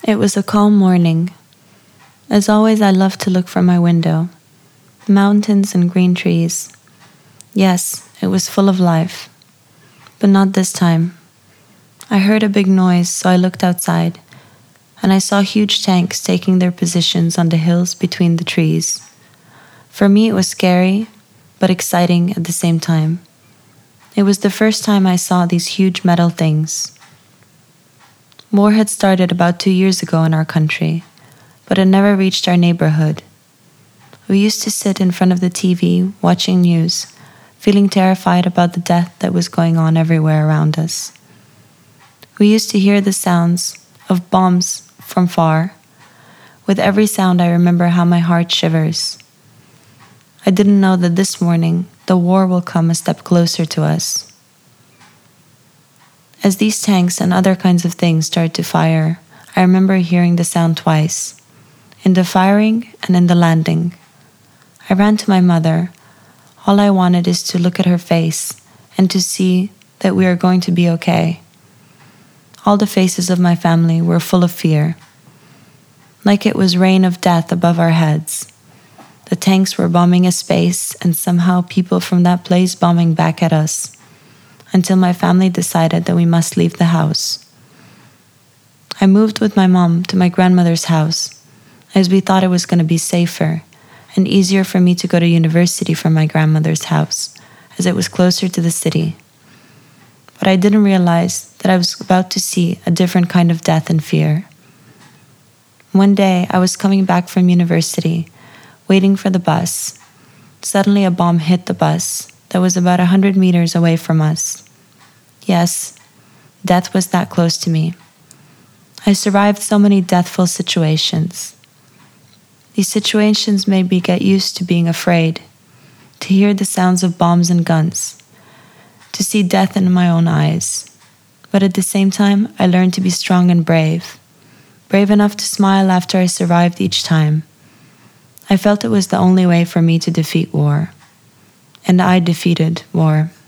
It was a calm morning. As always, I loved to look from my window. Mountains and green trees. Yes, it was full of life. But not this time. I heard a big noise, so I looked outside, and I saw huge tanks taking their positions on the hills between the trees. For me, it was scary, but exciting at the same time. It was the first time I saw these huge metal things. War had started about 2 years ago in our country, but it never reached our neighborhood. We used to sit in front of the TV watching news, feeling terrified about the death that was going on everywhere around us. We used to hear the sounds of bombs from far. With every sound, I remember how my heart shivers. I didn't know that this morning the war will come a step closer to us. As these tanks and other kinds of things started to fire, I remember hearing the sound twice, in the firing and in the landing. I ran to my mother. All I wanted is to look at her face and to see that we are going to be okay. All the faces of my family were full of fear. Like it was rain of death above our heads. The tanks were bombing a space and somehow people from that place bombing back at us, until my family decided that we must leave the house. I moved with my mom to my grandmother's house, as we thought it was going to be safer and easier for me to go to university from my grandmother's house, as it was closer to the city. But I didn't realize that I was about to see a different kind of death and fear. One day, I was coming back from university, waiting for the bus. Suddenly, a bomb hit the bus that was about 100 meters away from us. Yes, death was that close to me. I survived so many deathful situations. These situations made me get used to being afraid, to hear the sounds of bombs and guns, to see death in my own eyes. But at the same time, I learned to be strong and brave enough to smile after I survived each time. I felt it was the only way for me to defeat war. And I defeated war.